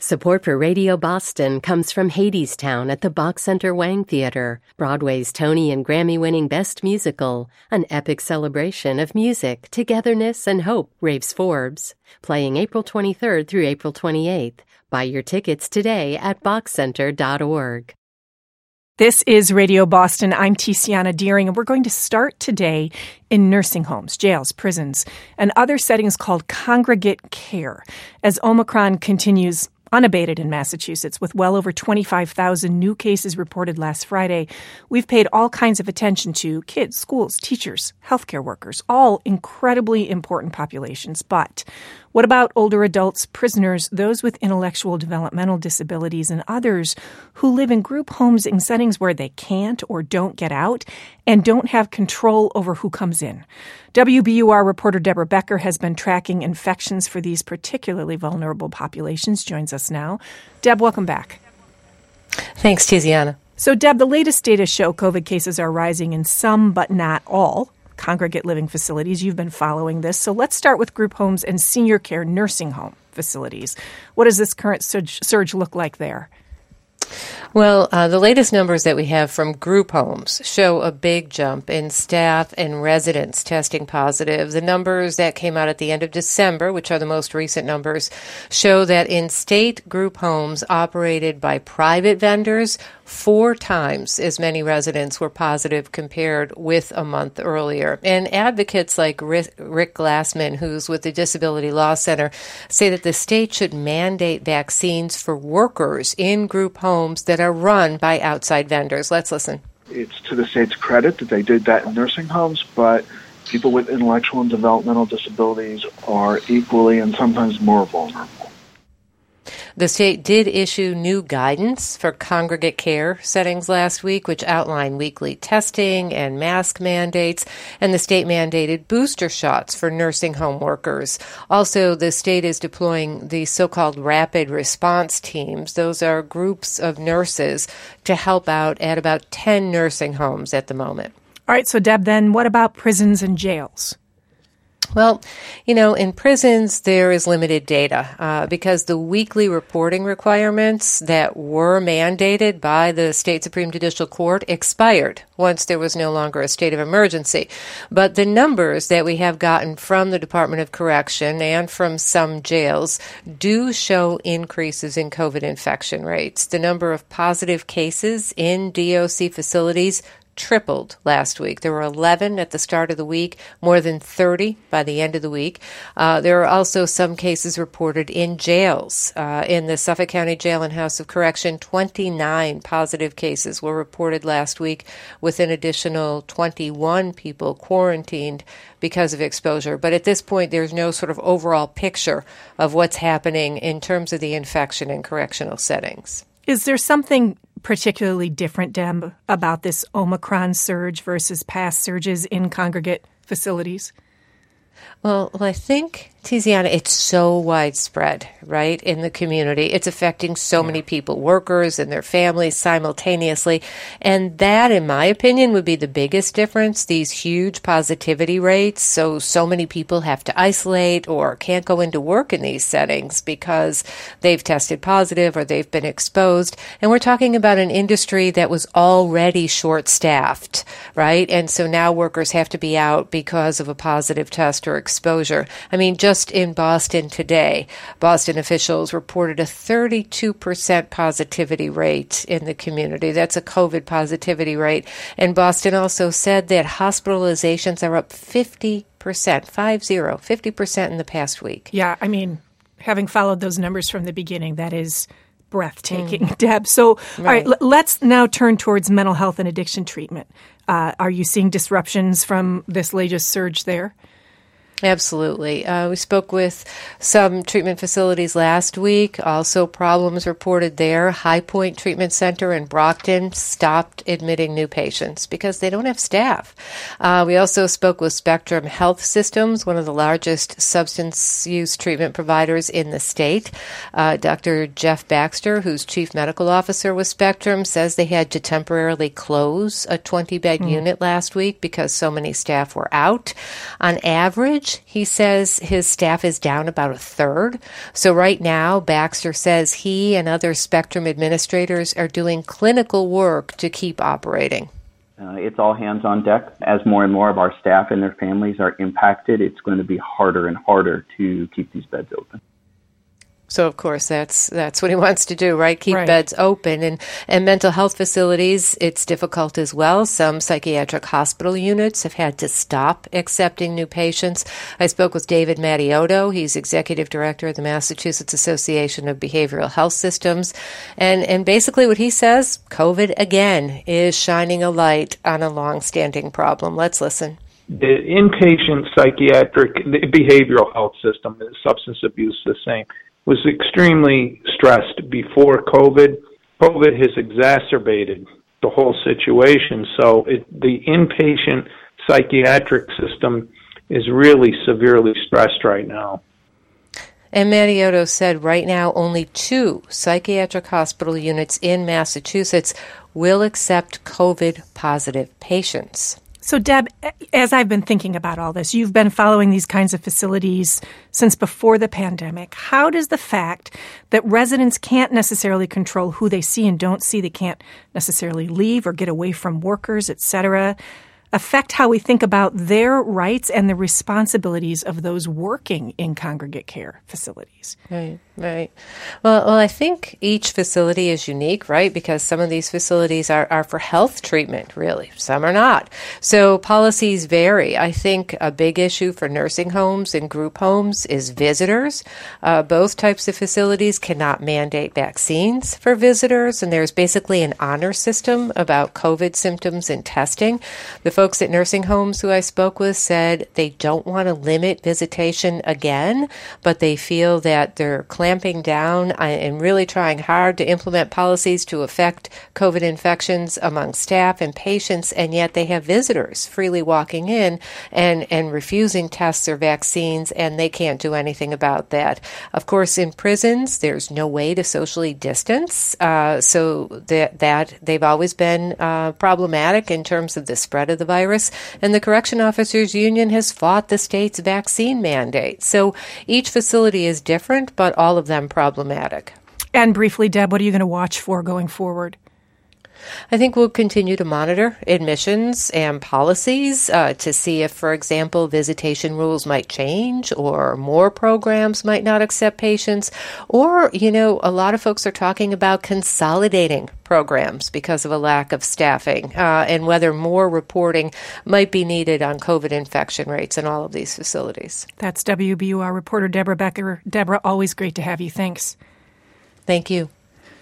Support for Radio Boston comes from Hadestown at the Bach Center Wang Theater, Broadway's Tony and Grammy-winning Best Musical, an epic celebration of music, togetherness, and hope, raves Forbes. Playing April 23rd through April 28th. Buy your tickets today at bachcenter.org. This is Radio Boston. I'm Tiziana Deering, and we're going to start today in nursing homes, jails, prisons, and other settings called congregate care, as Omicron continues unabated in Massachusetts, with well over 25,000 new cases reported last Friday. We've paid all kinds of attention to kids, schools, teachers, healthcare workers, all incredibly important populations. But what about older adults, prisoners, those with intellectual developmental disabilities, and others who live in group homes in settings where they can't or don't get out and don't have control over who comes in? WBUR reporter Deborah Becker has been tracking infections for these particularly vulnerable populations, joins us now. Deb, welcome back. Thanks, Tiziana. So, Deb, the latest data show COVID cases are rising in some, but not all, congregate living facilities. You've been following this. So let's start with group homes and senior care nursing home facilities. What does this current surge look like there? Well, the latest numbers that we have from group homes show a big jump in staff and residents testing positive. The numbers that came out at the end of December, which are the most recent numbers, show that in state group homes operated by private vendors, 4 times as many residents were positive compared with a month earlier. And advocates like Rick Glassman, who's with the Disability Law Center, say that the state should mandate vaccines for workers in group homes that are run by outside vendors. Let's listen. It's to the state's credit that they did that in nursing homes, but people with intellectual and developmental disabilities are equally and sometimes more vulnerable. The state did issue new guidance for congregate care settings last week, which outlined weekly testing and mask mandates, and the state mandated booster shots for nursing home workers. Also, the state is deploying the so-called rapid response teams. Those are groups of nurses to help out at about 10 nursing homes at the moment. All right, so Deb, then what about prisons and jails? Well, in prisons, there is limited data because the weekly reporting requirements that were mandated by the state Supreme Judicial Court expired once there was no longer a state of emergency. But the numbers that we have gotten from the Department of Correction and from some jails do show increases in COVID infection rates. The number of positive cases in DOC facilities tripled last week. There were 11 at the start of the week, more than 30 by the end of the week. There are also some cases reported in jails. In the Suffolk County Jail and House of Correction, 29 positive cases were reported last week, with an additional 21 people quarantined because of exposure. But at this point, there's no sort of overall picture of what's happening in terms of the infection in correctional settings. Is there something particularly different, Deb, about this Omicron surge versus past surges in congregate facilities? Well, I think, Tiziana, it's so widespread, right, in the community. It's affecting so many people, workers and their families simultaneously. And that, in my opinion, would be the biggest difference, these huge positivity rates. So many people have to isolate or can't go into work in these settings because they've tested positive or they've been exposed. And we're talking about an industry that was already short-staffed, right? And so now workers have to be out because of a positive test or exposure. I mean, just in Boston today, Boston officials reported a 32% positivity rate in the community. That's a COVID positivity rate. And Boston also said that hospitalizations are up 50%, 50% in the past week. Yeah, I mean, having followed those numbers from the beginning, that is breathtaking, Deb. So, all right, let's now turn towards mental health and addiction treatment. Are you seeing disruptions from this latest surge there? Absolutely. We spoke with some treatment facilities last week. Also problems reported there. High Point Treatment Center in Brockton stopped admitting new patients because they don't have staff. We also spoke with Spectrum Health Systems, one of the largest substance use treatment providers in the state. Dr. Jeff Baxter, who's chief medical officer with Spectrum, says they had to temporarily close a 20-bed unit last week because so many staff were out. On average, each. He says his staff is down about a third. So right now, Baxter says he and other Spectrum administrators are doing clinical work to keep operating. It's all hands on deck. As more and more of our staff and their families are impacted, it's going to be harder and harder to keep these beds open. So, of course, that's what he wants to do, right? Keep Right. beds open. And mental health facilities, it's difficult as well. Some psychiatric hospital units have had to stop accepting new patients. I spoke with David Mattiotto. He's executive director of the Massachusetts Association of Behavioral Health Systems. And basically what he says, COVID, again, is shining a light on a long-standing problem. Let's listen. The inpatient psychiatric the behavioral health system, the substance abuse, the same, was extremely stressed before COVID. COVID has exacerbated the whole situation. So the inpatient psychiatric system is really severely stressed right now. And Mattiotto said right now only 2 psychiatric hospital units in Massachusetts will accept COVID-positive patients. So, Deb, as I've been thinking about all this, you've been following these kinds of facilities since before the pandemic. How does the fact that residents can't necessarily control who they see and don't see, they can't necessarily leave or get away from workers, et cetera, affect how we think about their rights and the responsibilities of those working in congregate care facilities? Right. Well, I think each facility is unique, right? Because some of these facilities are for health treatment, really. Some are not. So policies vary. I think a big issue for nursing homes and group homes is visitors. Both types of facilities cannot mandate vaccines for visitors, and there's basically an honor system about COVID symptoms and testing. The folks at nursing homes who I spoke with said they don't want to limit visitation again, but they feel that they're clamping down and really trying hard to implement policies to affect COVID infections among staff and patients, and yet they have visitors freely walking in and refusing tests or vaccines, and they can't do anything about that. Of course, in prisons, there's no way to socially distance, so that they've always been problematic in terms of the spread of the virus, and the Correction Officers Union has fought the state's vaccine mandate. So each facility is different, but all of them problematic. And briefly, Deb, what are you going to watch for going forward? I think we'll continue to monitor admissions and policies to see if, for example, visitation rules might change or more programs might not accept patients. Or, a lot of folks are talking about consolidating programs because of a lack of staffing and whether more reporting might be needed on COVID infection rates in all of these facilities. That's WBUR reporter Deborah Becker. Deborah, always great to have you. Thanks. Thank you.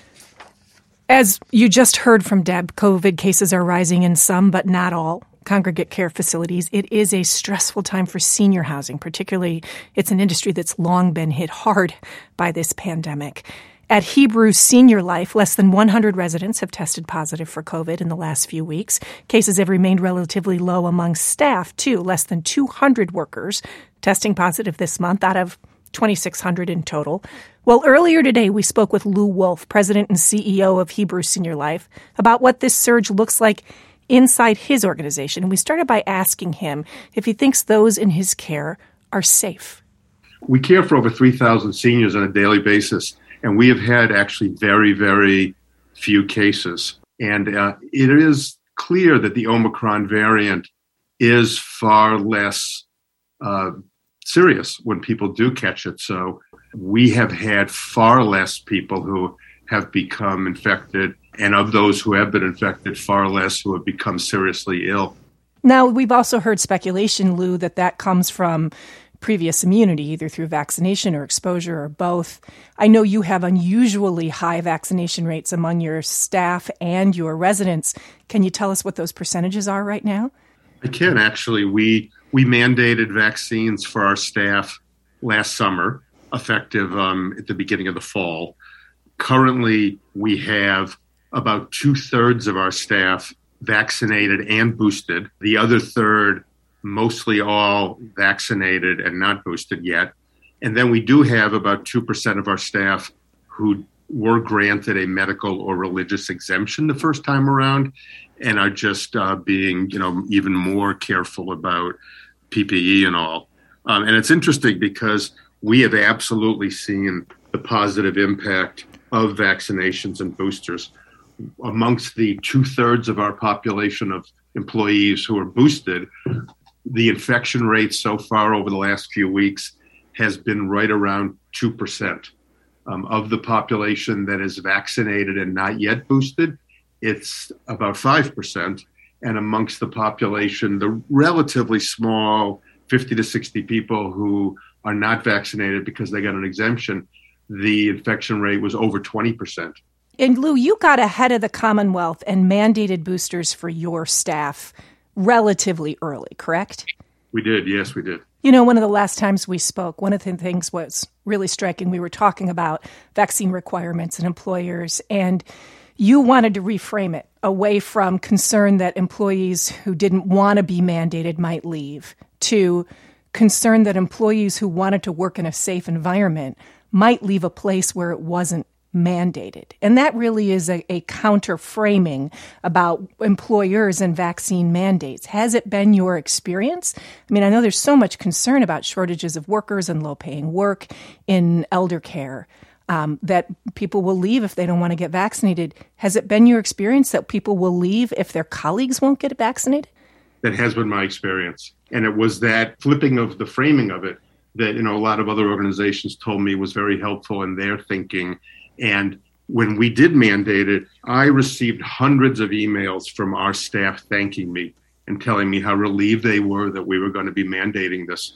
As you just heard from Deb, COVID cases are rising in some, but not all, congregate care facilities. It is a stressful time for senior housing, particularly it's an industry that's long been hit hard by this pandemic. At Hebrew Senior Life, less than 100 residents have tested positive for COVID in the last few weeks. Cases have remained relatively low among staff, too. Less than 200 workers testing positive this month out of 2,600 in total. Well, earlier today, we spoke with Lou Wolf, president and CEO of Hebrew Senior Life, about what this surge looks like inside his organization. And we started by asking him if he thinks those in his care are safe. We care for over 3,000 seniors on a daily basis, and we have had actually very, very few cases. And it is clear that the Omicron variant is far less serious when people do catch it. So we have had far less people who have become infected, and of those who have been infected, far less who have become seriously ill. Now, we've also heard speculation, Lou, that comes from previous immunity, either through vaccination or exposure or both. I know you have unusually high vaccination rates among your staff and your residents. Can you tell us what those percentages are right now? I can, actually. We mandated vaccines for our staff last summer, effective at the beginning of the fall. Currently, we have about 2/3 of our staff vaccinated and boosted. The other third, mostly all vaccinated and not boosted yet. And then we do have about 2% of our staff who were granted a medical or religious exemption the first time around and are just being, even more careful about PPE and all. And it's interesting because we have absolutely seen the positive impact of vaccinations and boosters. Amongst the 2/3 of our population of employees who are boosted, the infection rate so far over the last few weeks has been right around 2%. Of the population that is vaccinated and not yet boosted, it's about 5%. And amongst the population, the relatively small 50 to 60 people who are not vaccinated because they got an exemption, the infection rate was over 20%. And Lou, you got ahead of the Commonwealth and mandated boosters for your staff relatively early, correct? We did. Yes, we did. You know, one of the last times we spoke, one of the things was really striking. We were talking about vaccine requirements and employers, and you wanted to reframe it away from concern that employees who didn't want to be mandated might leave to concern that employees who wanted to work in a safe environment might leave a place where it wasn't mandated. And that really is a counter framing about employers and vaccine mandates. Has it been your experience? I mean, I know there's so much concern about shortages of workers and low paying work in elder care that people will leave if they don't want to get vaccinated. Has it been your experience that people will leave if their colleagues won't get vaccinated? That has been my experience. And it was that flipping of the framing of it that, a lot of other organizations told me was very helpful in their thinking. And when we did mandate it, I received hundreds of emails from our staff thanking me and telling me how relieved they were that we were going to be mandating this.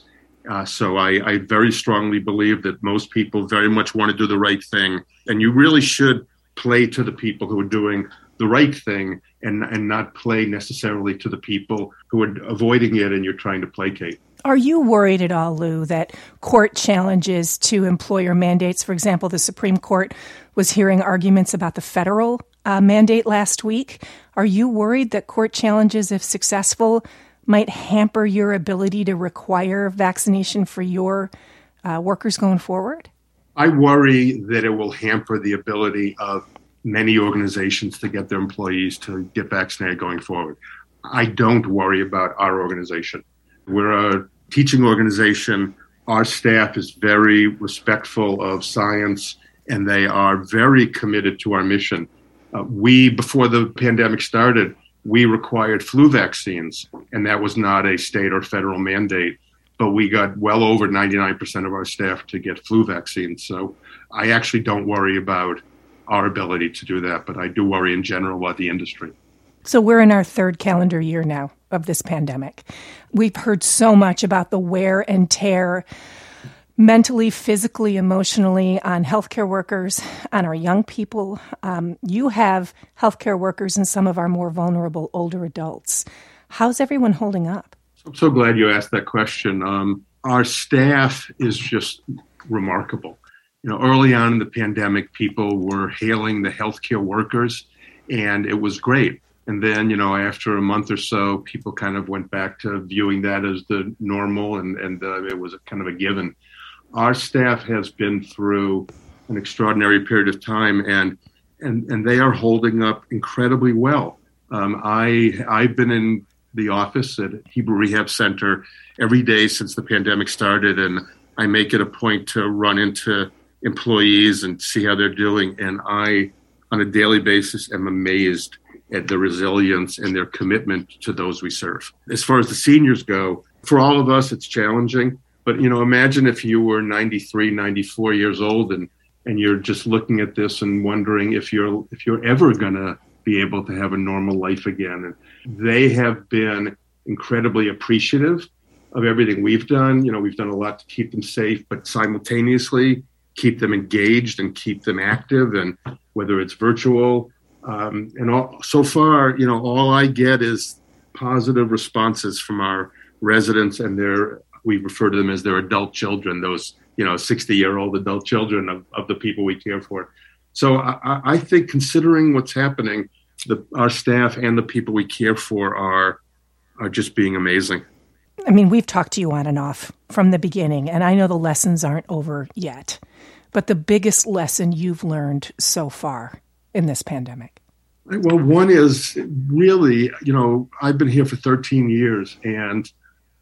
So I very strongly believe that most people very much want to do the right thing. And you really should play to the people who are doing the right thing and not play necessarily to the people who are avoiding it and you're trying to placate. Are you worried at all, Lou, that court challenges to employer mandates, for example, the Supreme Court was hearing arguments about the federal mandate last week. Are you worried that court challenges, if successful, might hamper your ability to require vaccination for your workers going forward? I worry that it will hamper the ability of many organizations to get their employees to get vaccinated going forward. I don't worry about our organization. We're a teaching organization. Our staff is very respectful of science, and they are very committed to our mission. Before the pandemic started, we required flu vaccines, and that was not a state or federal mandate, but we got well over 99% of our staff to get flu vaccines. So I actually don't worry about our ability to do that, but I do worry in general about the industry. So we're in our third calendar year now of this pandemic. We've heard so much about the wear and tear mentally, physically, emotionally on healthcare workers, on our young people. You have healthcare workers and some of our more vulnerable older adults. How's everyone holding up? I'm so glad you asked that question. Our staff is just remarkable. Early on in the pandemic, people were hailing the healthcare workers, and it was great. And then, after a month or so, people kind of went back to viewing that as the normal, and it was kind of a given. Our staff has been through an extraordinary period of time, and they are holding up incredibly well. I've been in the office at Hebrew Rehab Center every day since the pandemic started, and I make it a point to run into employees and see how they're doing. And I, on a daily basis, am amazed at their resilience and their commitment to those we serve. As far as the seniors go, for all of us, it's challenging. But, imagine if you were 93, 94 years old and you're just looking at this and wondering if you're ever going to be able to have a normal life again. And they have been incredibly appreciative of everything we've done. We've done a lot to keep them safe, but simultaneously keep them engaged and keep them active, and whether it's virtual. So far, all I get is positive responses from our residents and we refer to them as their adult children, those, 60-year-old adult children of the people we care for. So I think, considering what's happening, our staff and the people we care for are just being amazing. I mean, we've talked to you on and off from the beginning, and I know the lessons aren't over yet. But the biggest lesson you've learned so far in this pandemic? Well, one is really, I've been here for 13 years, and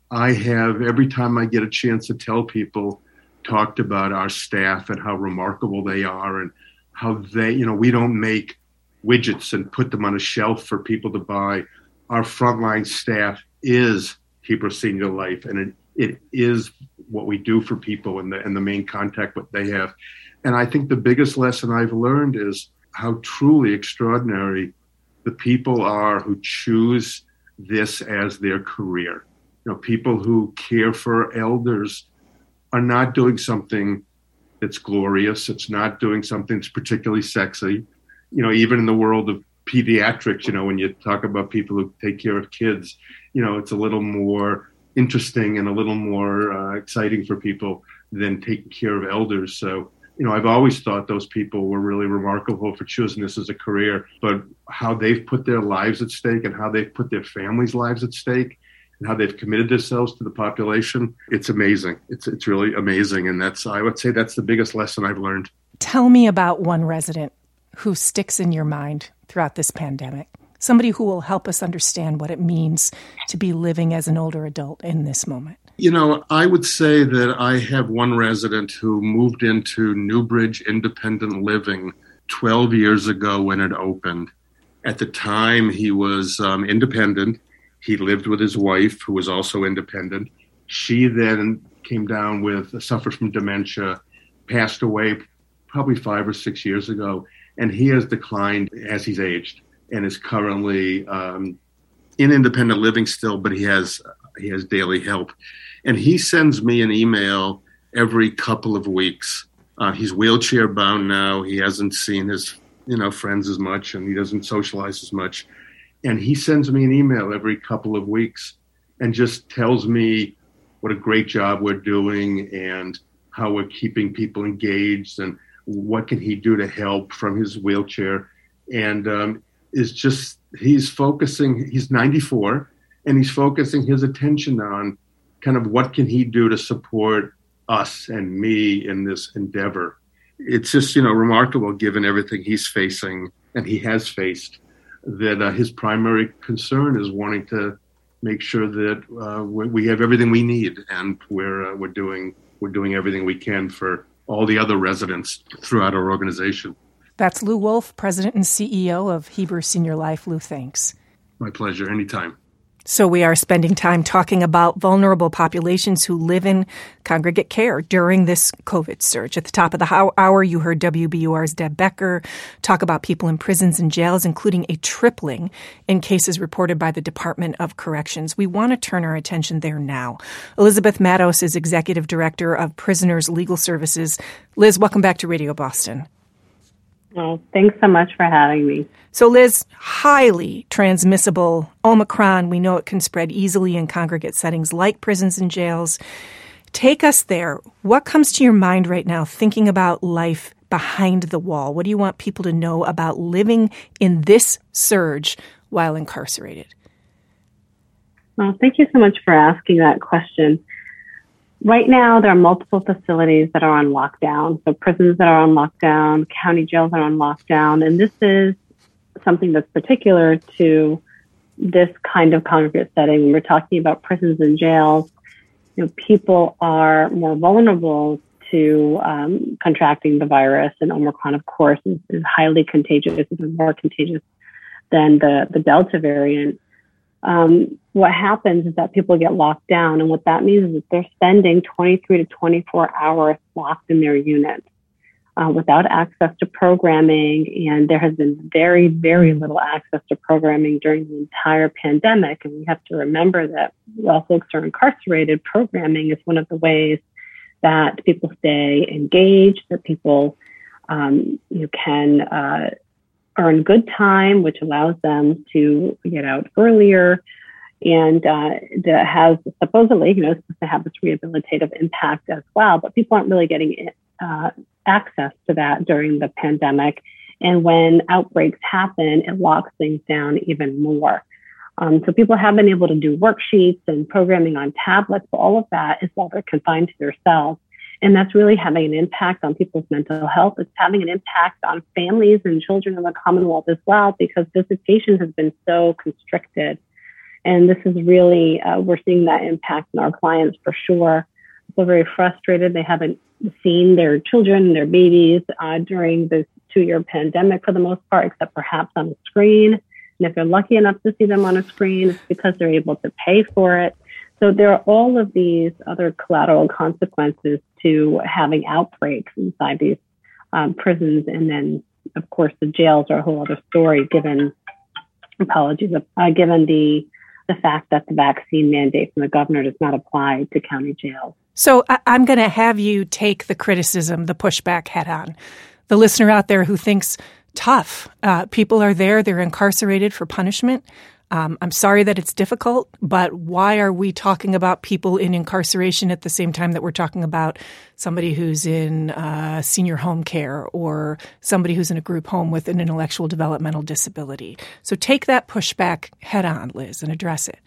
I have, every time I get a chance to tell people, talked about our staff and how remarkable they are and how they, we don't make widgets and put them on a shelf for people to buy. Our frontline staff is Heber Senior Life, and it is what we do for people and the main contact what they have. And I think the biggest lesson I've learned is how truly extraordinary the people are who choose this as their career. People who care for elders are not doing something that's glorious. It's not doing something that's particularly sexy. Even in the world of pediatrics, when you talk about people who take care of kids, it's a little more interesting and a little more exciting for people than taking care of elders. So, I've always thought those people were really remarkable for choosing this as a career, but how they've put their lives at stake and how they've put their families' lives at stake and how they've committed themselves to the population, it's amazing. It's really amazing. And I would say that's the biggest lesson I've learned. Tell me about one resident who sticks in your mind throughout this pandemic, somebody who will help us understand what it means to be living as an older adult in this moment. I would say that I have one resident who moved into Newbridge Independent Living 12 years ago when it opened. At the time, he was independent. He lived with his wife, who was also independent. She then came down suffered from dementia, passed away probably 5 or 6 years ago. And he has declined as he's aged and is currently in independent living still, but he has daily help. And he sends me an email every couple of weeks. He's wheelchair bound now. He hasn't seen his friends as much, and he doesn't socialize as much. And he sends me an email every couple of weeks and just tells me what a great job we're doing and how we're keeping people engaged and what can he do to help from his wheelchair. And he's focusing, he's 94, and he's focusing his attention on kind of what can he do to support us and me in this endeavor. It's just, remarkable given everything he's facing and he has faced, that his primary concern is wanting to make sure that we have everything we need, and we're doing everything we can for all the other residents throughout our organization. That's Lou Wolf, President and CEO of Heber Senior Life. Lou, thanks. My pleasure. Anytime. So we are spending time talking about vulnerable populations who live in congregate care during this COVID surge. At the top of the hour, you heard WBUR's Deb Becker talk about people in prisons and jails, including a tripling in cases reported by the Department of Corrections. We want to turn our attention there now. Elizabeth Matos is Executive Director of Prisoners Legal Services. Liz, welcome back to Radio Boston. Well, thanks so much for having me. So, Liz, highly transmissible Omicron. We know it can spread easily in congregate settings like prisons and jails. Take us there. What comes to your mind right now thinking about life behind the wall? What do you want people to know about living in this surge while incarcerated? Well, thank you so much for asking that question. Right now, there are multiple facilities that are on lockdown. So prisons that are on lockdown, county jails are on lockdown. And this is something that's particular to this kind of congregate setting. When we're talking about prisons and jails, people are more vulnerable to contracting the virus. And Omicron, of course, is highly contagious, even more contagious than the Delta variant. What happens is that people get locked down, and what that means is that they're spending 23 to 24 hours locked in their units without access to programming, and there has been very, very little access to programming during the entire pandemic. And we have to remember that while folks are incarcerated, programming is one of the ways that people stay engaged, that people can earn good time, which allows them to get out earlier, and that has supposedly, supposed to have this rehabilitative impact as well. But people aren't really getting access to that during the pandemic. And when outbreaks happen, it locks things down even more. So people have been able to do worksheets and programming on tablets, but all of that is while they're confined to their cells. And that's really having an impact on people's mental health. It's having an impact on families and children in the Commonwealth as well, because visitation has been so constricted. And this is really, we're seeing that impact in our clients for sure. People are very frustrated. They haven't seen their children, their babies during this 2-year pandemic for the most part, except perhaps on a screen. And if they're lucky enough to see them on a screen, it's because they're able to pay for it. So there are all of these other collateral consequences to having outbreaks inside these prisons. And then, of course, the jails are a whole other story, given the fact that the vaccine mandate from the governor does not apply to county jails. So I'm going to have you take the criticism, the pushback head on. The listener out there who thinks, tough, people are there, they're incarcerated for punishment. I'm sorry that it's difficult, but why are we talking about people in incarceration at the same time that we're talking about somebody who's in senior home care or somebody who's in a group home with an intellectual developmental disability? So take that pushback head on, Liz, and address it.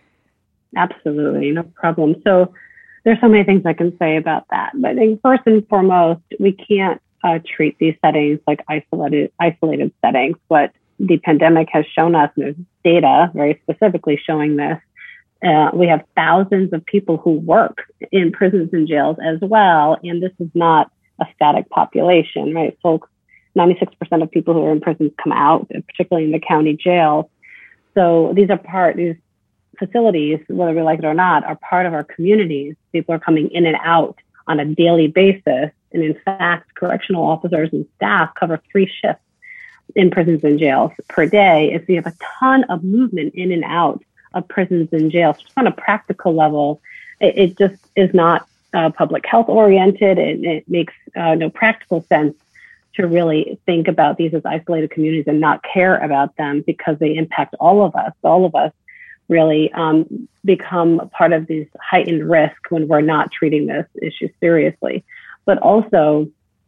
Absolutely, no problem. So there's so many things I can say about that. But I think first and foremost, we can't treat these settings like isolated settings. What the pandemic has shown us, and there's data very specifically showing this, we have thousands of people who work in prisons and jails as well. And this is not a static population, right? Folks, 96% of people who are in prisons come out, particularly in the county jails. So these facilities, whether we like it or not, are part of our communities. People are coming in and out on a daily basis. And in fact, correctional officers and staff cover 3 shifts in prisons and jails per day. If we have a ton of movement in and out of prisons and jails, just on a practical level, it just is not public health oriented. It makes no practical sense to really think about these as isolated communities and not care about them, because they impact all of us. All of us really become part of this heightened risk when we're not treating this issue seriously. But also,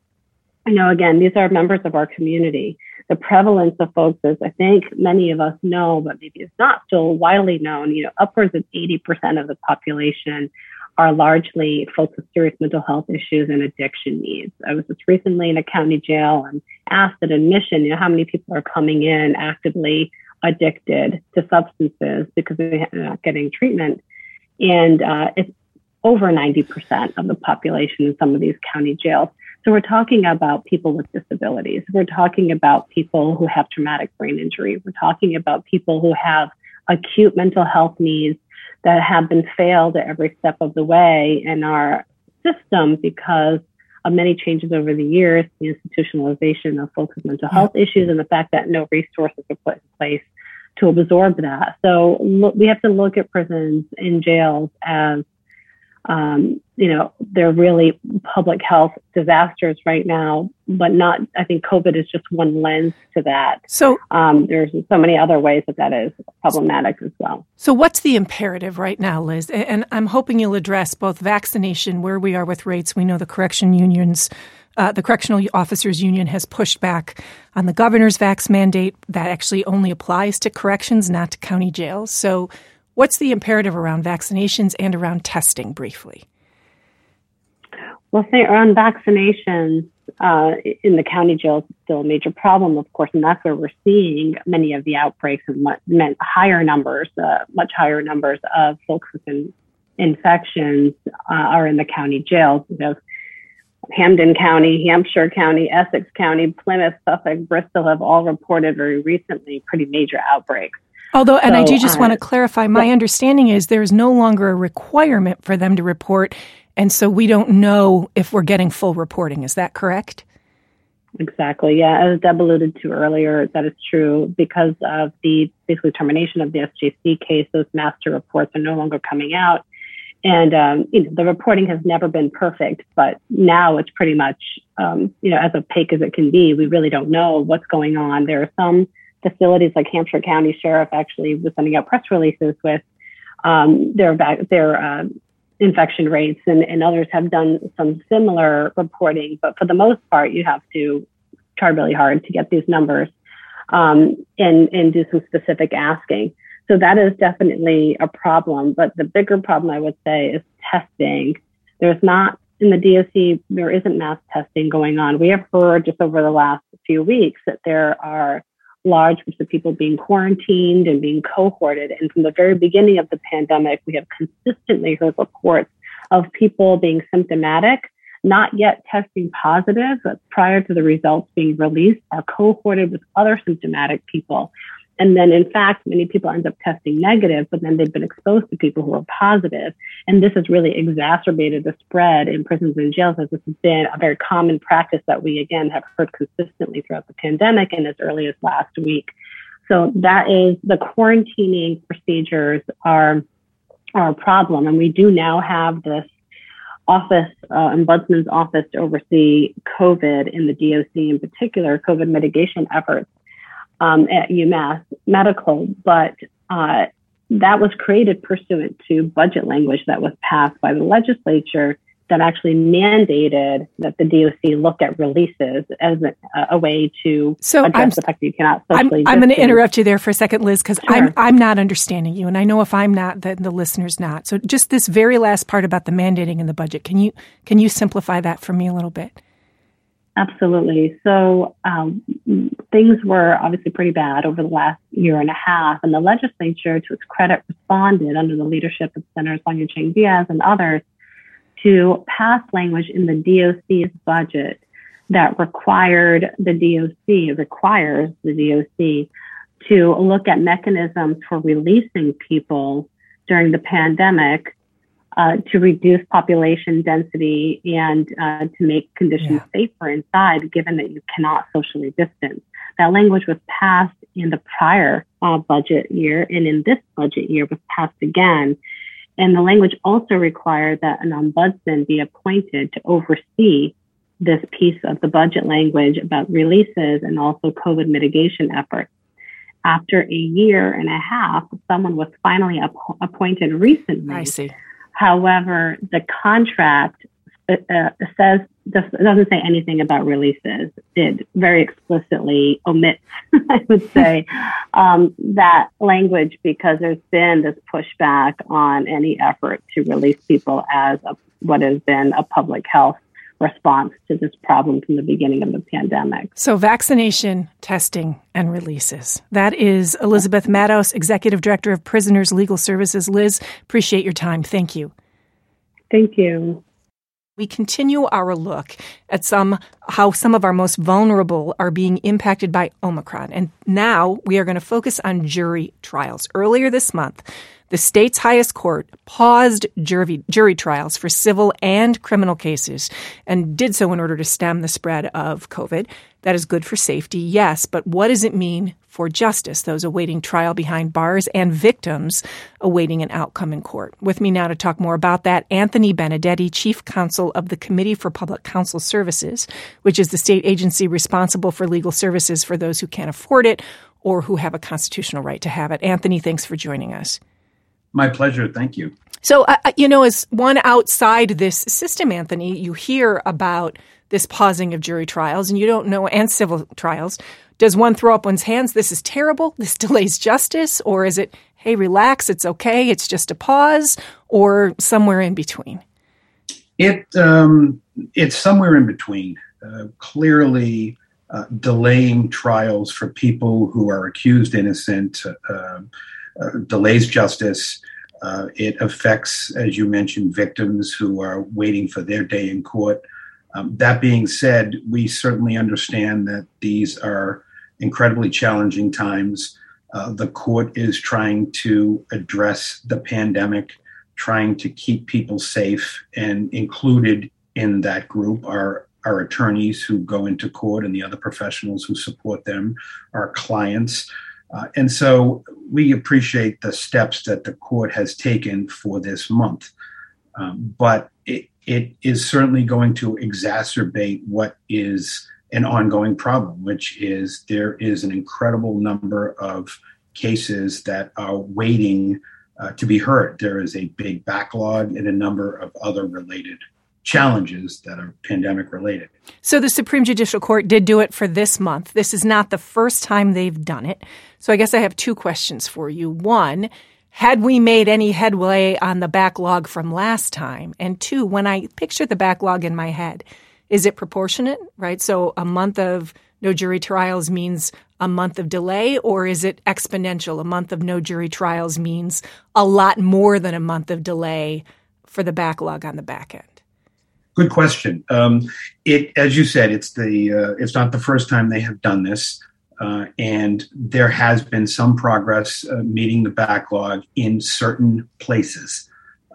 again, these are members of our community. The prevalence of folks, as I think many of us know, but maybe it's not still widely known, upwards of 80% of the population are largely folks with serious mental health issues and addiction needs. I was just recently in a county jail and asked at admission, how many people are coming in actively addicted to substances because they're not getting treatment. And it's over 90% of the population in some of these county jails. So we're talking about people with disabilities. We're talking about people who have traumatic brain injury. We're talking about people who have acute mental health needs that have been failed at every step of the way in our system because of many changes over the years, the institutionalization of folks with mental health issues, and the fact that no resources are put in place to absorb that. So we have to look at prisons and jails as they're really public health disasters right now, but not, I think COVID is just one lens to that. So there's so many other ways that is problematic as well. So what's the imperative right now, Liz? And I'm hoping you'll address both vaccination, where we are with rates. We know the the Correctional Officers Union has pushed back on the governor's vax mandate that actually only applies to corrections, not to county jails. So what's the imperative around vaccinations and around testing, briefly? Well, say around vaccinations in the county jails is still a major problem, of course, and that's where we're seeing many of the outbreaks and much higher numbers of folks with infections are in the county jails. Hampden County, Hampshire County, Essex County, Plymouth, Suffolk, Bristol have all reported very recently pretty major outbreaks. Although, and I do just want to clarify, my understanding is there's no longer a requirement for them to report, and so we don't know if we're getting full reporting. Is that correct? Exactly, yeah. As Deb alluded to earlier, that is true. Because of the basically termination of the SJC case, those master reports are no longer coming out. And, the reporting has never been perfect, but now it's pretty much, as opaque as it can be. We really don't know what's going on. There are some facilities like Hampshire County Sheriff actually was sending out press releases with their infection rates, and others have done some similar reporting. But for the most part, you have to try really hard to get these numbers and do some specific asking. So that is definitely a problem. But the bigger problem, I would say, is testing. There's not, in the DOC, there isn't mass testing going on. We have heard just over the last few weeks that there are large groups of people being quarantined and being cohorted. And from the very beginning of the pandemic, we have consistently heard reports of people being symptomatic, not yet testing positive, but prior to the results being released, are cohorted with other symptomatic people. And then, in fact, many people end up testing negative, but then they've been exposed to people who are positive. And this has really exacerbated the spread in prisons and jails, as this has been a very common practice that we, again, have heard consistently throughout the pandemic and as early as last week. So that is, the quarantining procedures are a problem. And we do now have this office, Ombudsman's office, to oversee COVID in the DOC, in particular, COVID mitigation efforts at UMass Medical. But that was created pursuant to budget language that was passed by the legislature that actually mandated that the DOC look at releases as a way to address the fact that you cannot socially I'm going to interrupt you there for a second, Liz, because Sure. I'm not understanding you. And I know if I'm not, then the listener's not. So just this very last part about the mandating in the budget, can you simplify that for me a little bit? Absolutely. So things were obviously pretty bad over the last year and a half, and the legislature, to its credit, responded under the leadership of Senator Sonia Chang Diaz and others to pass language in the DOC's budget that requires the DOC to look at mechanisms for releasing people during the pandemic to reduce population density and to make conditions safer inside, given that you cannot socially distance. That language was passed in the prior budget year, and in this budget year was passed again. And the language also required that an ombudsman be appointed to oversee this piece of the budget language about releases and also COVID mitigation efforts. After a year and a half, someone was finally appointed recently. I see. However, the contract doesn't say anything about releases. It very explicitly omits, I would say, that language, because there's been this pushback on any effort to release people as what has been a public health response to this problem from the beginning of the pandemic. So vaccination, testing, and releases. That is Elizabeth Matos, Executive Director of Prisoners Legal Services. Liz, appreciate your time. Thank you. Thank you. We continue our look at how some of our most vulnerable are being impacted by Omicron. And now we are going to focus on jury trials. Earlier this month, the state's highest court paused jury trials for civil and criminal cases and did so in order to stem the spread of COVID. That is good for safety, yes, but what does it mean for justice, those awaiting trial behind bars and victims awaiting an outcome in court? With me now to talk more about that, Anthony Benedetti, Chief Counsel of the Committee for Public Counsel Services, which is the state agency responsible for legal services for those who can't afford it or who have a constitutional right to have it. Anthony, thanks for joining us. My pleasure. Thank you. So, as one outside this system, Anthony, you hear about this pausing of jury trials and you don't know, and civil trials. Does one throw up one's hands? This is terrible. This delays justice. Or is it, hey, relax, it's okay, it's just a pause, or somewhere in between? It's somewhere in between. Clearly, delaying trials for people who are accused innocent delays justice. It affects, as you mentioned, victims who are waiting for their day in court. That being said, we certainly understand that these are incredibly challenging times. The court is trying to address the pandemic, trying to keep people safe, and included in that group are our attorneys who go into court and the other professionals who support them, our clients. And so we appreciate the steps that the court has taken for this month. But it is certainly going to exacerbate what is an ongoing problem, which is there is an incredible number of cases that are waiting to be heard. There is a big backlog and a number of other related challenges that are pandemic related. So the Supreme Judicial Court did do it for this month. This is not the first time they've done it. So I guess I have two questions for you. One, had we made any headway on the backlog from last time? And two, when I picture the backlog in my head, is it proportionate, right? So a month of no jury trials means a month of delay, or is it exponential? A month of no jury trials means a lot more than a month of delay for the backlog on the back end. Good question. As you said, it's not the first time they have done this, and there has been some progress meeting the backlog in certain places.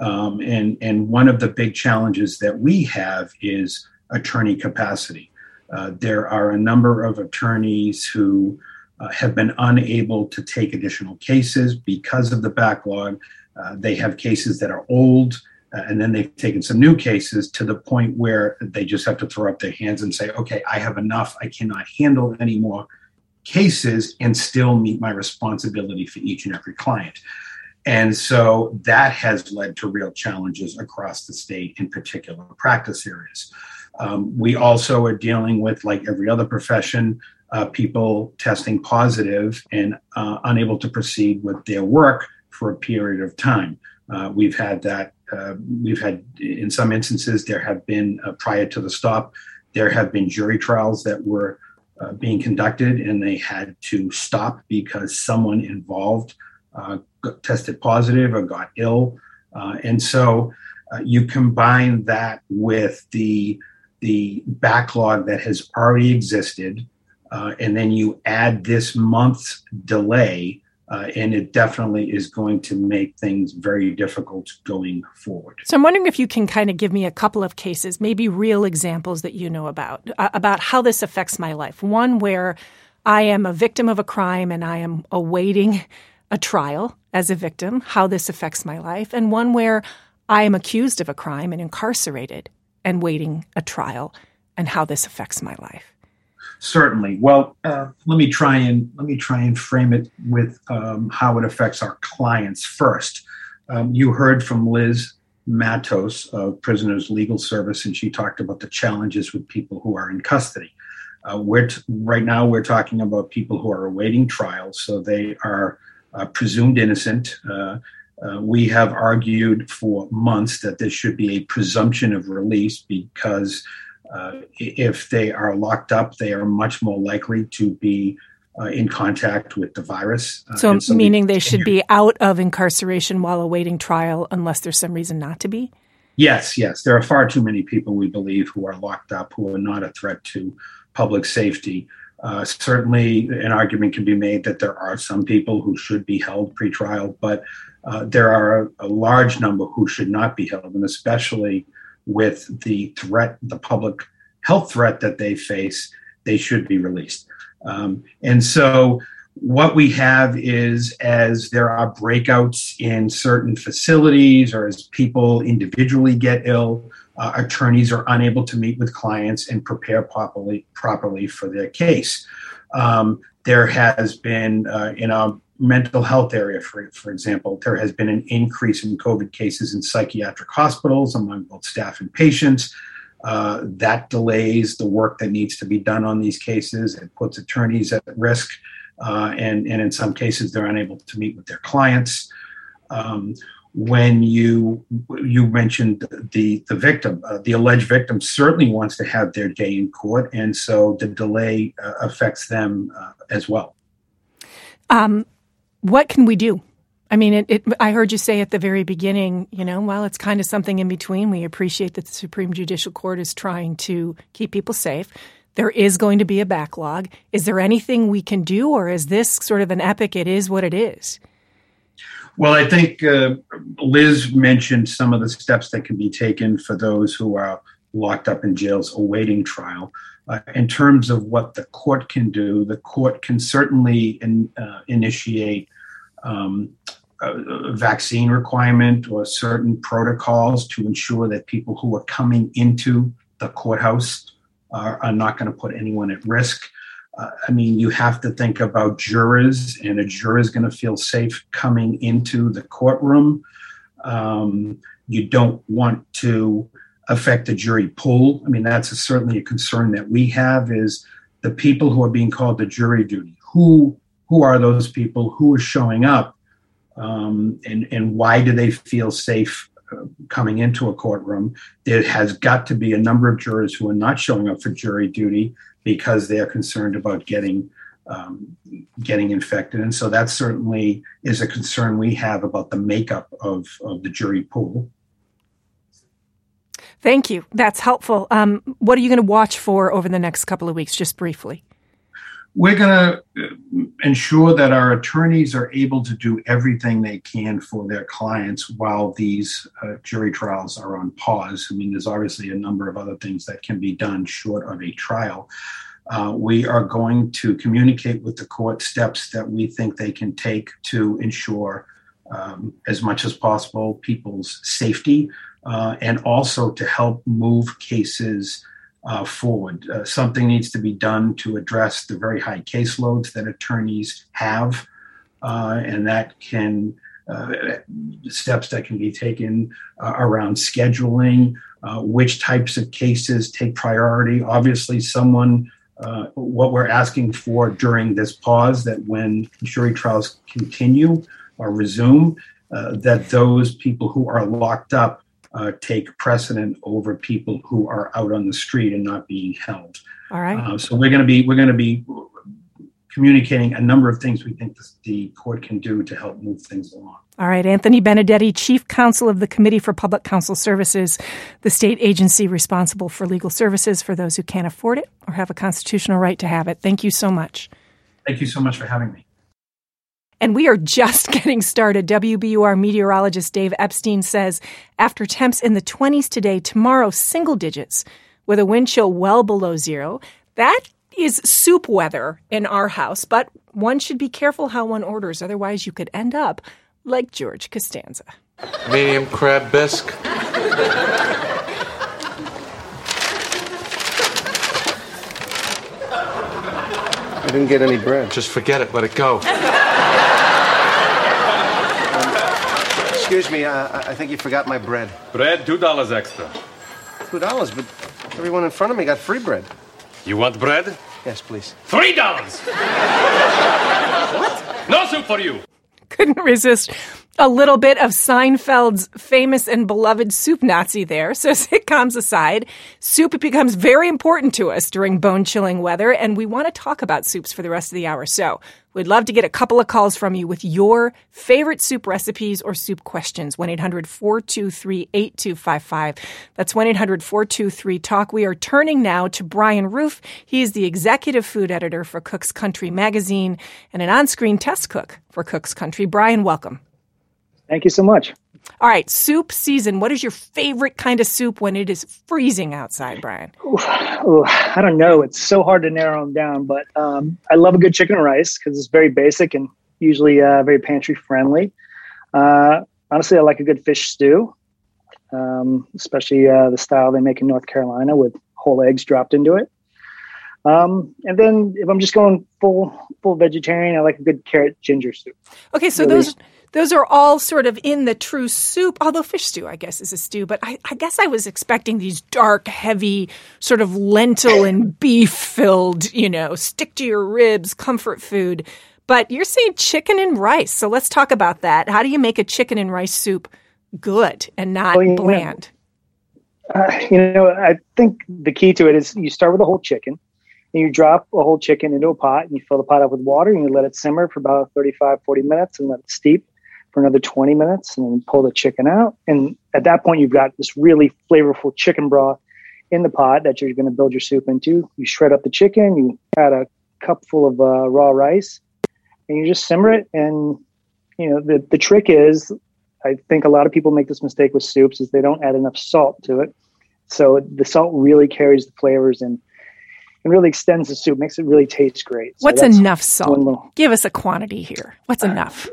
And one of the big challenges that we have is attorney capacity. There are a number of attorneys who have been unable to take additional cases because of the backlog. They have cases that are old. And then they've taken some new cases to the point where they just have to throw up their hands and say, okay, I have enough. I cannot handle any more cases and still meet my responsibility for each and every client. And so that has led to real challenges across the state in particular practice areas. We also are dealing with, like every other profession, people testing positive and unable to proceed with their work for a period of time. We've had in some instances, there have been, prior to the stop, there have been jury trials that were being conducted and they had to stop because someone involved tested positive or got ill. And so you combine that with the backlog that has already existed, and then you add this month's delay, and it definitely is going to make things very difficult going forward. So I'm wondering if you can kind of give me a couple of cases, maybe real examples that you know about how this affects my life. One where I am a victim of a crime and I am awaiting a trial as a victim, how this affects my life, and one where I am accused of a crime and incarcerated and waiting a trial, and how this affects my life. Certainly. Well, let me try and frame it with how it affects our clients first. You heard from Liz Matos of Prisoners Legal Service, and she talked about the challenges with people who are in custody. Right now, we're talking about people who are awaiting trial, so they are presumed innocent. We have argued for months that there should be a presumption of release because if they are locked up, they are much more likely to be in contact with the virus. So meaning they should be out of incarceration while awaiting trial unless there's some reason not to be? Yes. There are far too many people, we believe, who are locked up, who are not a threat to public safety. Certainly an argument can be made that there are some people who should be held pretrial, but there are a large number who should not be held, and especially with the threat, the public health threat that they face, they should be released. And so what we have is, as there are breakouts in certain facilities or as people individually get ill, attorneys are unable to meet with clients and prepare properly for their case. There has been, in our mental health area, for example, there has been an increase in COVID cases in psychiatric hospitals among both staff and patients. That delays the work that needs to be done on these cases. It puts attorneys at risk, and in some cases, they're unable to meet with their clients. When you mentioned the victim, the alleged victim certainly wants to have their day in court, and so the delay affects them as well. What can we do? I mean, I heard you say at the very beginning, while it's kind of something in between, we appreciate that the Supreme Judicial Court is trying to keep people safe. There is going to be a backlog. Is there anything we can do, or is this sort of an epic, it is what it is? Well, I think Liz mentioned some of the steps that can be taken for those who are locked up in jails awaiting trial. In terms of what the court can do, the court can certainly initiate a vaccine requirement or certain protocols to ensure that people who are coming into the courthouse are not going to put anyone at risk. You have to think about jurors, and a juror is going to feel safe coming into the courtroom. You don't want to affect the jury pool. That's certainly a concern that we have, is the people who are being called to jury duty. Who are those people? Who are showing up? And why do they feel safe coming into a courtroom? There has got to be a number of jurors who are not showing up for jury duty because they are concerned about getting infected. And so that certainly is a concern we have about the makeup of the jury pool. Thank you. That's helpful. What are you going to watch for over the next couple of weeks, just briefly? We're going to ensure that our attorneys are able to do everything they can for their clients while these jury trials are on pause. I mean, there's obviously a number of other things that can be done short of a trial. We are going to communicate with the court steps that we think they can take to ensure, as much as possible, people's safety, and also to help move cases forward. Something needs to be done to address the very high caseloads that attorneys have, and that can steps that can be taken around scheduling, which types of cases take priority. Obviously, what we're asking for during this pause, that when jury trials continue or resume, that those people who are locked up take precedent over people who are out on the street and not being held. All right. So we're going to be communicating a number of things we think the court can do to help move things along. All right. Anthony Benedetti, Chief Counsel of the Committee for Public Counsel Services, the state agency responsible for legal services for those who can't afford it or have a constitutional right to have it. Thank you so much. Thank you so much for having me. And we are just getting started. WBUR meteorologist Dave Epstein says after temps in the 20s today, tomorrow single digits with a wind chill well below zero. That is soup weather in our house, but one should be careful how one orders. Otherwise, you could end up like George Costanza. Medium crab bisque. I didn't get any bread. Just forget it. Let it go. Excuse me, I think you forgot my bread. Bread, $2 extra. $2, but everyone in front of me got free bread. You want bread? Yes, please. $3! What? No soup for you. Couldn't resist a little bit of Seinfeld's famous and beloved soup Nazi there. So sitcoms aside, soup becomes very important to us during bone-chilling weather, and we want to talk about soups for the rest of the hour. So we'd love to get a couple of calls from you with your favorite soup recipes or soup questions. 1-800-423-8255. That's 1-800-423-TALK. We are turning now to Brian Roof. He is the executive food editor for Cook's Country magazine and an on-screen test cook for Cook's Country. Brian, welcome. Thank you so much. All right, soup season. What is your favorite kind of soup when it is freezing outside, Brian? I don't know. It's so hard to narrow them down, but I love a good chicken and rice because it's very basic and usually very pantry friendly. Honestly, I like a good fish stew, especially the style they make in North Carolina with whole eggs dropped into it. And then if I'm just going full vegetarian, I like a good carrot ginger soup. Okay, so those are all sort of in the true soup, although fish stew, I guess, is a stew. But I guess I was expecting these dark, heavy, sort of lentil and beef-filled, stick to your ribs, comfort food. But you're saying chicken and rice. So let's talk about that. How do you make a chicken and rice soup good and not bland? I think the key to it is you start with a whole chicken. And you drop a whole chicken into a pot and you fill the pot up with water and you let it simmer for about 35, 40 minutes and let it steep for another 20 minutes and then pull the chicken out. And at that point, you've got this really flavorful chicken broth in the pot that you're going to build your soup into. You shred up the chicken, you add a cupful of raw rice and you just simmer it. And, the trick is, I think a lot of people make this mistake with soups is they don't add enough salt to it. So the salt really carries the flavors and really extends the soup, makes it really taste great. What's enough salt? Give us a quantity here. What's enough?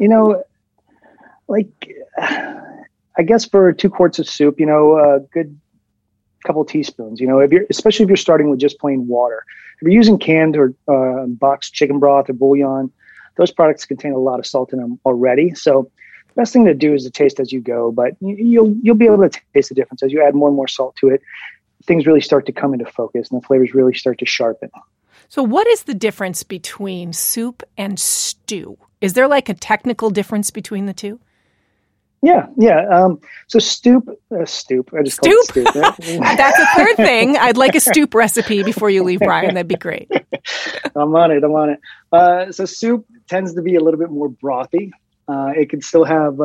I guess for 2 quarts of soup, a good couple teaspoons, especially if you're starting with just plain water. If you're using canned or boxed chicken broth or bouillon, those products contain a lot of salt in them already. So the best thing to do is to taste as you go, but you'll be able to taste the difference as you add more and more salt to it. Things really start to come into focus and the flavors really start to sharpen. So what is the difference between soup and stew? Is there like a technical difference between the two? Yeah. So stoop. I just called it stoop. Right? That's a third thing. I'd like a stoop recipe before you leave, Brian. That'd be great. I'm on it. So soup tends to be a little bit more brothy. It can still have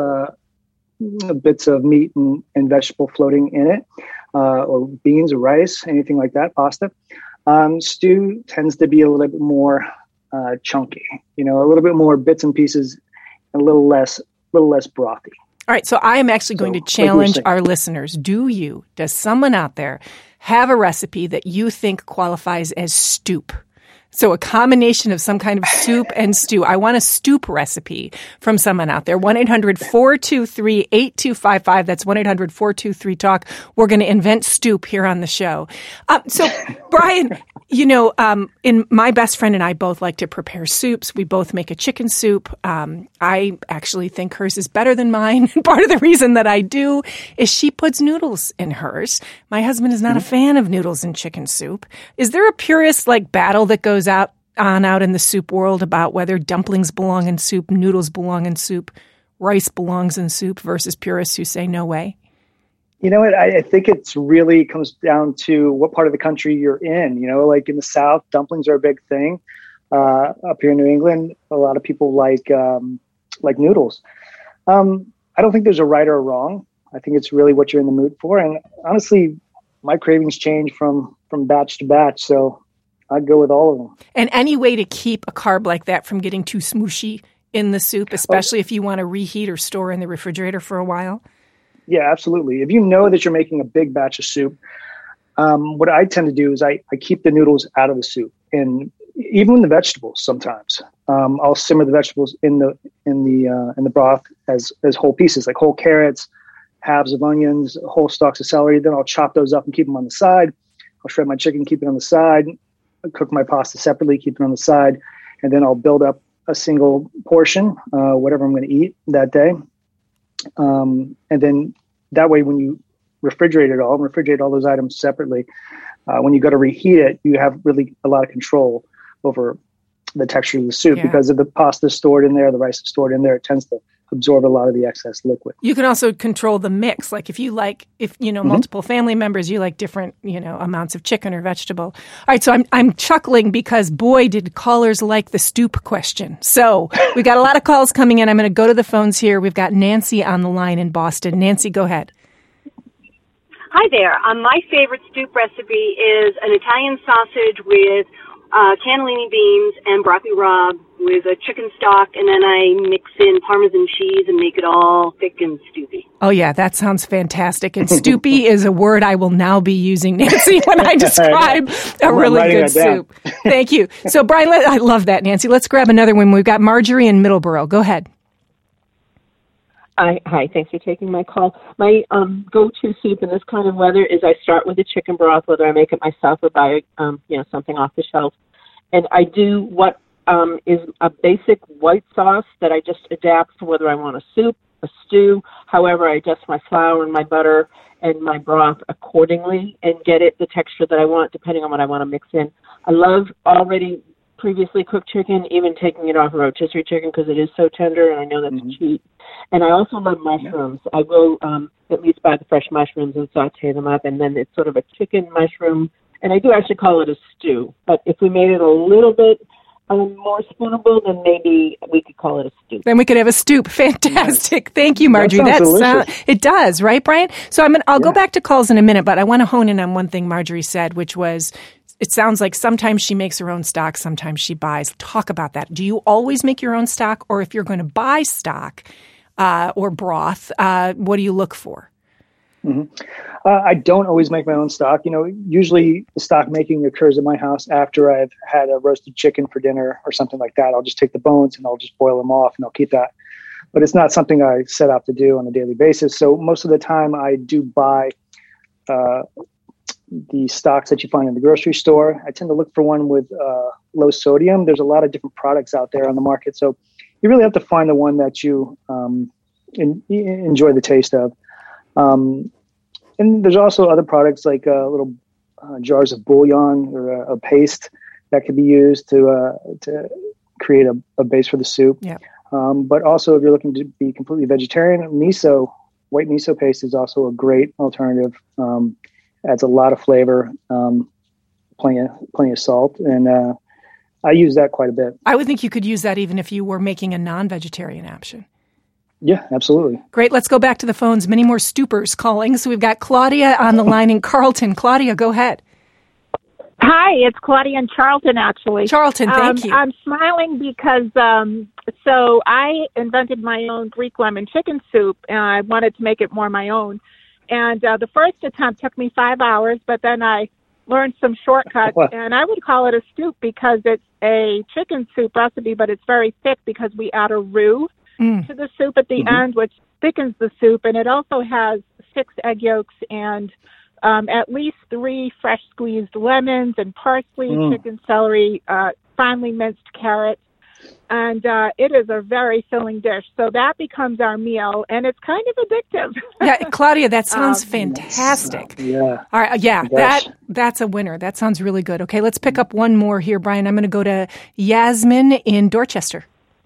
bits of meat and vegetable floating in it, or beans or rice, anything like that, pasta. Stew tends to be a little bit more chunky, a little bit more bits and pieces, and a little less brothy. All right, so I am actually going to challenge our listeners. Does someone out there have a recipe that you think qualifies as stoop? So a combination of some kind of soup and stew. I want a stoop recipe from someone out there. 1-800-423-8255. That's 1-800-423-TALK. We're going to invent stoop here on the show. So, Brian, in my best friend and I both like to prepare soups. We both make a chicken soup. I actually think hers is better than mine. Part of the reason that I do is she puts noodles in hers. My husband is not a fan of noodles in chicken soup. Is there a purist battle that goes out in the soup world about whether dumplings belong in soup, noodles belong in soup, rice belongs in soup versus purists who say no way? You know what? I think it's really comes down to what part of the country you're in. Like in the South, dumplings are a big thing. Up here in New England, a lot of people like noodles. I don't think there's a right or a wrong. I think it's really what you're in the mood for. And honestly, my cravings change from batch to batch. So I'd go with all of them. And any way to keep a carb like that from getting too smooshy in the soup, especially if you want to reheat or store in the refrigerator for a while? Yeah, absolutely. If you know that you're making a big batch of soup, what I tend to do is I keep the noodles out of the soup, and even the vegetables. Sometimes I'll simmer the vegetables in the broth as whole pieces, like whole carrots, halves of onions, whole stalks of celery. Then I'll chop those up and keep them on the side. I'll shred my chicken, keep it on the side. I'll cook my pasta separately, keep it on the side, and then I'll build up a single portion, whatever I'm going to eat that day. And then that way, when you refrigerate all those items separately, when you go to reheat it, you have really a lot of control over the texture of the soup because if the pasta is stored in there, the rice is stored in there, it tends to absorb a lot of the excess liquid. You can also control the mix. Like if multiple family members, you like different, amounts of chicken or vegetable. All right. So I'm chuckling because boy, did callers like the stoop question. So we got a lot of calls coming in. I'm going to go to the phones here. We've got Nancy on the line in Boston. Nancy, go ahead. Hi there. My favorite stoop recipe is an Italian sausage with cannellini beans and broccoli rabe with a chicken stock, and then I mix in Parmesan cheese and make it all thick and stoopy. Oh, yeah, that sounds fantastic. And stoopy is a word I will now be using, Nancy, when I describe a really good soup. Thank you. So, Brian, I love that, Nancy. Let's grab another one. We've got Marjorie in Middleborough. Go ahead. Hi, thanks for taking my call. My go-to soup in this kind of weather is I start with a chicken broth, whether I make it myself or buy something off the shelf. And I do what is a basic white sauce that I just adapt for whether I want a soup, a stew, however I adjust my flour and my butter and my broth accordingly and get it the texture that I want depending on what I want to mix in. I love already previously cooked chicken, even taking it off a rotisserie chicken because it is so tender and I know that's cheap. And I also love mushrooms. I will at least buy the fresh mushrooms and saute them up, and then it's sort of a chicken mushroom. And I do actually call it a stew. But if we made it a little bit more spoonable, then maybe we could call it a stew. Then we could have a stoop. Fantastic. Yes. Thank you, Marjorie. It does, right, Brian? So I'll go back to calls in a minute, but I want to hone in on one thing Marjorie said, which was, it sounds like sometimes she makes her own stock, sometimes she buys. Talk about that. Do you always make your own stock? Or if you're going to buy stock or broth, what do you look for? Mm-hmm. I don't always make my own stock. Usually the stock making occurs in my house after I've had a roasted chicken for dinner or something like that. I'll just take the bones and I'll just boil them off and I'll keep that. But it's not something I set out to do on a daily basis. So most of the time I do buy the stocks that you find in the grocery store. I tend to look for one with low sodium. There's a lot of different products out there on the market. So you really have to find the one that you enjoy the taste of. And there's also other products like little jars of bouillon or a paste that could be used to create a base for the soup. Yeah. But also, if you're looking to be completely vegetarian, white miso paste is also a great alternative. Adds a lot of flavor, plenty of salt, and I use that quite a bit. I would think you could use that even if you were making a non-vegetarian option. Yeah, absolutely. Great. Let's go back to the phones. Many more stoopers calling. So we've got Claudia on the line in Carlton. Claudia, go ahead. Hi, it's Claudia in Charlton, actually. Charlton, thank you. I'm smiling because, so I invented my own Greek lemon chicken soup, and I wanted to make it more my own. And the first attempt took me 5 hours, but then I learned some shortcuts, and I would call it a stew because it's a chicken soup recipe, but it's very thick because we add a roux to the soup at the end, which thickens the soup, and it also has 6 egg yolks and at least 3 fresh squeezed lemons and parsley, chicken, celery, finely minced carrots, and it is a very filling dish. So that becomes our meal, and it's kind of addictive. Yeah, Claudia, that sounds fantastic. Yeah. All right. Yeah, that's a winner. That sounds really good. Okay, let's pick up one more here, Brian. I'm going to go to Yasmin in Dorchester.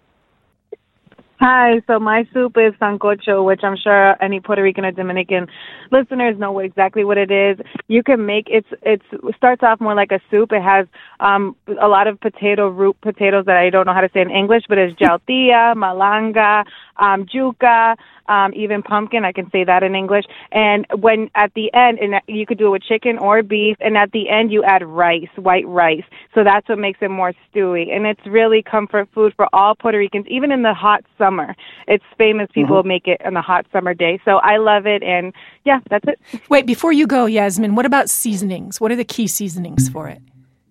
Hi, so my soup is sancocho, which I'm sure any Puerto Rican or Dominican listeners know exactly what it is. You can make it starts off more like a soup. It has a lot of root potatoes that I don't know how to say in English, but it's jaltilla, malanga, yuca, even pumpkin. I can say that in English. And when at the end, and you could do it with chicken or beef, and at the end you add rice, white rice. So that's what makes it more stewy. And it's really comfort food for all Puerto Ricans, even in the hot summer. It's famous. People make it on a hot summer day. So I love it. And yeah, that's it. Wait, before you go, Yasmin, what about seasonings? What are the key seasonings for it?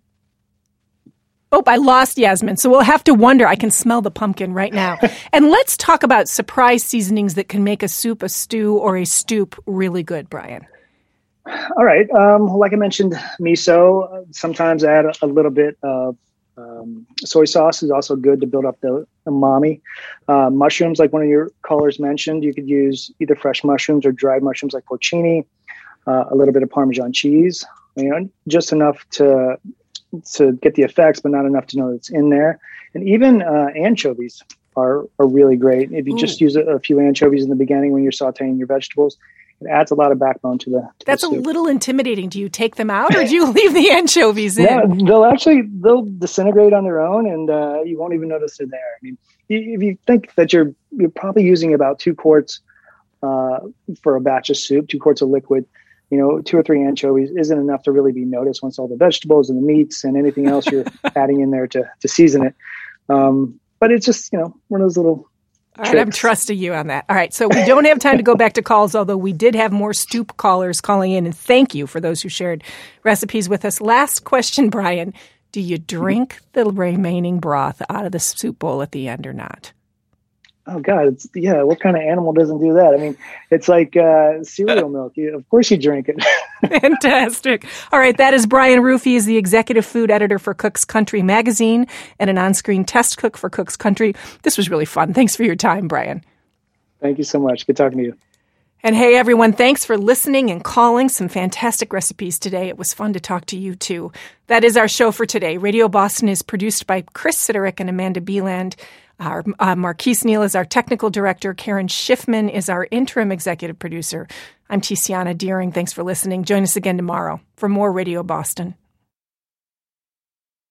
Oh, I lost Yasmin. So we'll have to wonder. I can smell the pumpkin right now. And let's talk about surprise seasonings that can make a soup, a stew, or a stoop really good, Brian. All right. Like I mentioned, miso. Sometimes add a little bit of soy sauce is also good to build up the umami. Mushrooms, like one of your callers mentioned, you could use either fresh mushrooms or dried mushrooms like porcini, a little bit of Parmesan cheese, just enough to get the effects, but not enough to know it's in there. And even anchovies are really great. If you just use a few anchovies in the beginning when you're sauteing your vegetables, it adds a lot of backbone to the That's the soup. A little intimidating. Do you take them out or do you leave the anchovies in? Yeah, they'll disintegrate on their own, and you won't even notice they're there. I mean, if you think that you're probably using about 2 quarts for a batch of soup, 2 quarts of liquid, 2 or 3 anchovies isn't enough to really be noticed once all the vegetables and the meats and anything else you're adding in there to season it. But it's just, one of those little All right, I'm trusting you on that. All right, so we don't have time to go back to calls, although we did have more stoop callers calling in, and thank you for those who shared recipes with us. Last question, Brian. Do you drink the remaining broth out of the soup bowl at the end or not? Oh, God. What kind of animal doesn't do that? I mean, it's like cereal milk. Of course you drink it. Fantastic. All right, that is Brian Roof. He is the executive food editor for Cook's Country magazine and an on-screen test cook for Cook's Country. This was really fun. Thanks for your time, Brian. Thank you so much. Good talking to you. And hey, everyone, thanks for listening and calling. Some fantastic recipes today. It was fun to talk to you, too. That is our show for today. Radio Boston is produced by Chris Siderick and Amanda Beeland. Our Marquise Neal is our technical director. Karen Schiffman is our interim executive producer. I'm Tiziana Deering. Thanks for listening. Join us again tomorrow for more Radio Boston.